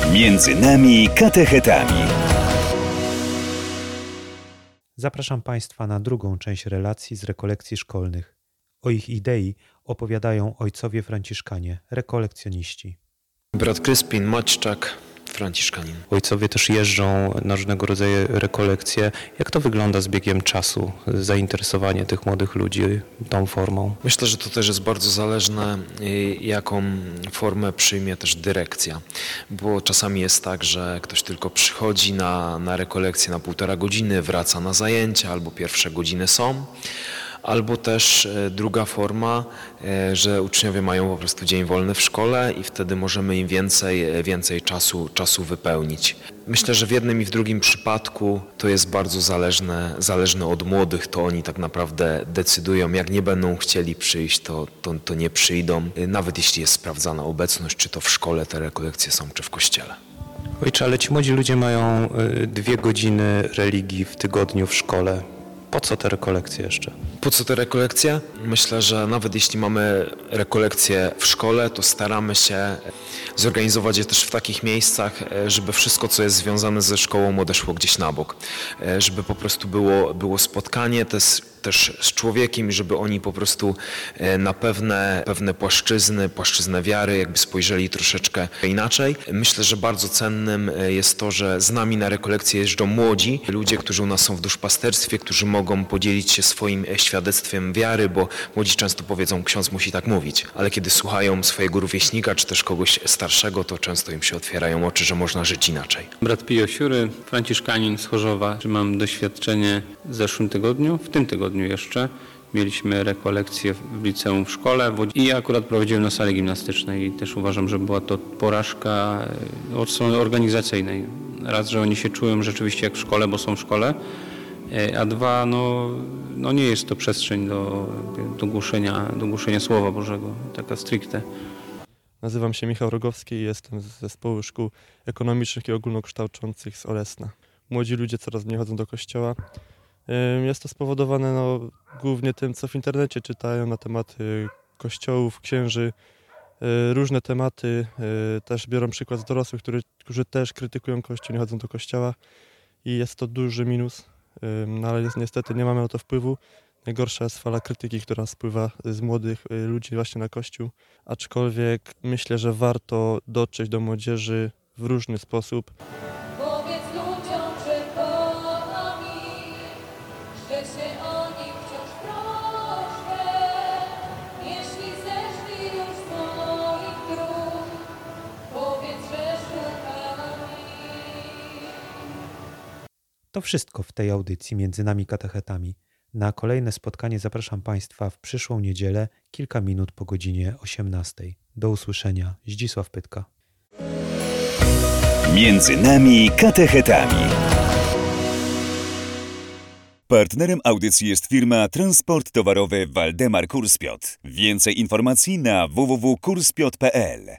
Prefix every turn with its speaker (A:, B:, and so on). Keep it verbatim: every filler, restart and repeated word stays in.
A: Między nami katechetami.
B: Zapraszam Państwa na drugą część relacji z rekolekcji szkolnych. O ich idei opowiadają ojcowie franciszkanie, rekolekcjoniści.
C: Brat Kryspin Maćczak, franciszkanin.
D: Ojcowie też jeżdżą na różnego rodzaju rekolekcje. Jak to wygląda z biegiem czasu, zainteresowanie tych młodych ludzi tą formą?
C: Myślę, że to też jest bardzo zależne, jaką formę przyjmie też dyrekcja. Bo czasami jest tak, że ktoś tylko przychodzi na, na rekolekcję na półtora godziny, wraca na zajęcia albo pierwsze godziny są. Albo też druga forma, że uczniowie mają po prostu dzień wolny w szkole i wtedy możemy im więcej, więcej czasu, czasu wypełnić. Myślę, że w jednym i w drugim przypadku to jest bardzo zależne, zależne od młodych, to oni tak naprawdę decydują. Jak nie będą chcieli przyjść, to, to, to nie przyjdą, nawet jeśli jest sprawdzana obecność, czy to w szkole te rekolekcje są, czy w kościele.
D: Ojcze, ale ci młodzi ludzie mają dwie godziny religii w tygodniu w szkole. Po co te rekolekcje jeszcze?
C: Po co te rekolekcje? Myślę, że nawet jeśli mamy rekolekcje w szkole, to staramy się zorganizować je też w takich miejscach, żeby wszystko, co jest związane ze szkołą, odeszło gdzieś na bok. Żeby po prostu było, było spotkanie też, też z człowiekiem i żeby oni po prostu na pewne, pewne płaszczyzny, płaszczyznę wiary jakby spojrzeli troszeczkę inaczej. Myślę, że bardzo cennym jest to, że z nami na rekolekcje jeżdżą młodzi, ludzie, którzy u nas są w duszpasterstwie, którzy mogą podzielić się swoim świadectwem wiary, bo młodzi często powiedzą, ksiądz musi tak mówić, ale kiedy słuchają swojego rówieśnika czy też kogoś starszego, to często im się otwierają oczy, że można żyć inaczej.
E: Brat Pio Siury, franciszkanin z Chorzowa. Mam doświadczenie w zeszłym tygodniu, w tym tygodniu jeszcze. Mieliśmy rekolekcję w liceum w szkole i ja akurat prowadziłem na sali gimnastycznej i też uważam, że była to porażka od strony organizacyjnej. Raz, że oni się czują rzeczywiście jak w szkole, bo są w szkole, a dwa, no, no nie jest to przestrzeń do, do, głoszenia, do głoszenia Słowa Bożego, taka stricte.
F: Nazywam się Michał Rogowski i jestem z Zespołu Szkół Ekonomicznych i Ogólnokształcących z Olesna. Młodzi ludzie coraz mniej chodzą do kościoła. Jest to spowodowane no, głównie tym, co w internecie czytają na tematy kościołów, księży, różne tematy. Też biorą przykład z dorosłych, którzy, którzy też krytykują Kościół, nie chodzą do kościoła i jest to duży minus. No ale jest, niestety nie mamy na to wpływu. Najgorsza jest fala krytyki, która spływa z młodych ludzi właśnie na Kościół. Aczkolwiek myślę, że warto dotrzeć do młodzieży w różny sposób.
G: Powiedz ludziom przed Bogami, że się o nich wciąż troszczę, jeśli zeszli już z moich dróg, powiedz, że szukali.
B: To wszystko w tej audycji Między nami katechetami. Na kolejne spotkanie zapraszam Państwa w przyszłą niedzielę, kilka minut po godzinie osiemnastej. Do usłyszenia. Zdzisław Pytka.
A: Między nami katechetami. Partnerem audycji jest firma Transport Towarowy Waldemar Kurspiot. Więcej informacji na w w w kropka kurspiot kropka p l.